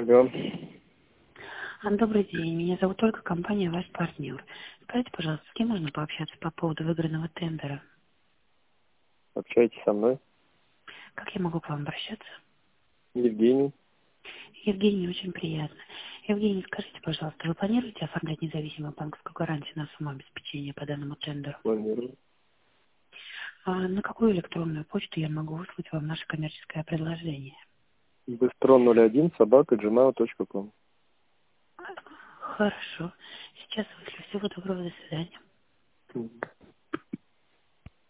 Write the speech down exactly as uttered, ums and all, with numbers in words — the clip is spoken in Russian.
Алло. А, Добрый день, меня зовут Ольга, компания «Ваш партнер». Скажите, пожалуйста, с кем можно пообщаться по поводу выигранного тендера? Общайтесь со мной. Как я могу к вам обращаться? Евгений. Евгений, очень приятно. Евгений, скажите, пожалуйста, вы планируете оформлять независимую банковскую гарантию на сумму обеспечения по данному тендеру? Планирую. А на какую электронную почту я могу выслать вам наше коммерческое предложение? Быстрон ноль один собака джимейл точка ком. Хорошо. Сейчас вышлю. Всего доброго, до свидания.